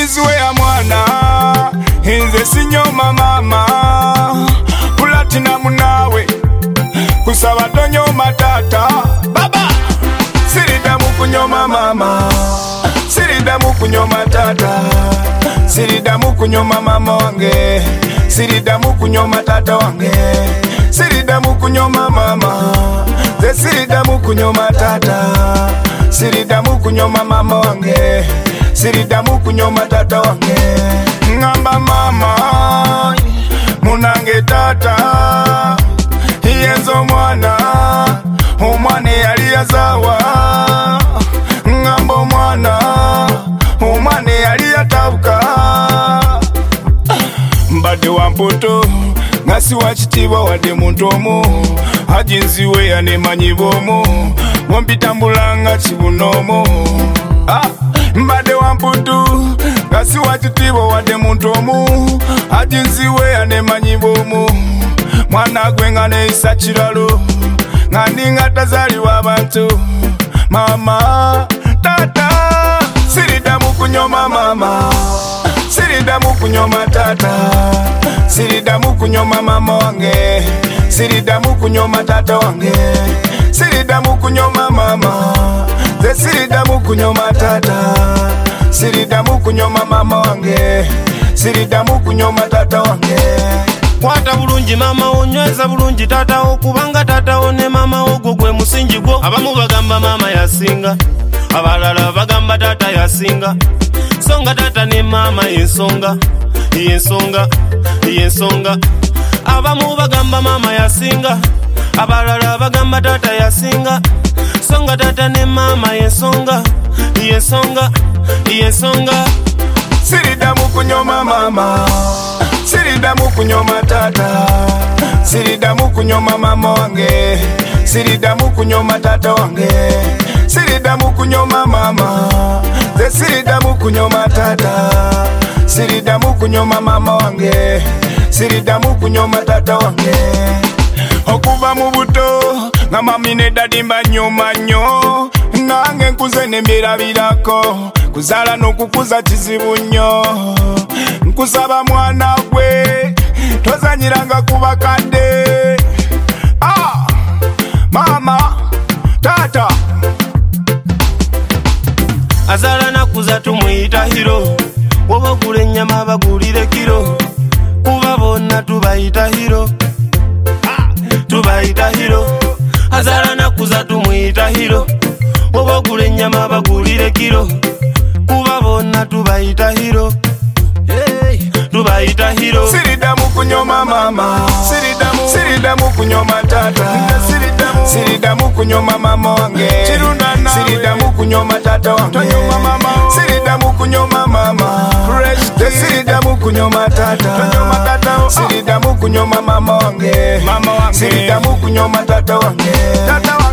Hajizwe ya mwana Hinze sinyoma mama Platinum nawe Kusaba tonyoma tata Baba Siridamu kunyoma mama Siridamu kunyoma tata Siridamu kunyoma mama wange Siridamu kunyoma tata wange Siridamu kunyoma mama Ze siridamu kunyoma tata Siridamu kunyoma mama wange Siridamu kunyoma tata wange Ngamba mama Munange tata Hiyenzo mwana Umwane yali yazawa Ngambo mwana Umwane yali yatabuka Mbade wampoto Ngasi wachitiwa wade muntomo Hajinziwe ya nemanyibomo Wompitambulanga chibunomo Mbade wamputu Ngasi wachitiwa wade muntomo Hajinziwe ya nemanyibomo Mwana gwenga neisa chiralo Ngani ngatazali wabantu Mama, tata Siridamu kunyoma mama Siridamu kunyoma tata Siridamu kunyoma mama wange Siridamu kunyoma tata wange Siridamu kunyoma mama Ze siridamu kunyoma tata Siridamu kunyoma mama wange Siridamu kunyoma tata wange Kwata bulungi mama onyweza bulungi tata okubanga tata one mama ogwo gwe musingi gwo abamu bagamba mama yasinga abalala bagamba tata yasinga songa tata ne mama yensonga abamu bagamba mama yasinga abalala bagamba tata yasinga songa tata ne mama yensonga Siridamu kunyoma mama Siridamu kunyoma tata Siridamu kunyoma mama wange Siridamu kunyoma tata wange Siridamu kunyoma mama Ze siridamu kunyoma tata Siridamu kunyoma mama wange Siridamu kunyoma tata wange Okuva mu buto nga mami ne dadi mbanyoma nnyo nange nkuze nemberabirako kuzala n'okukuza kizibu nnyo nkusaba mwana gwe tozanyiranga ku bakadde mama tata azala nakuza tumuyita hiro woba ogula ennyama bagulire kiro kuba bonna tubayita hiro azala nakuza tumuyita hiro woba ogula ennyama bagulire kiro kuba bonna tubayita hiro Siridamu kunyoma mama Siridamu kunyoma tata Siridamu kunyoma mama wange Siridamu kunyoma tata wange Siridamu kunyoma mama Siridamu kunyoma tata Siridamu kunyoma mama wange Siridamu kunyoma tata wange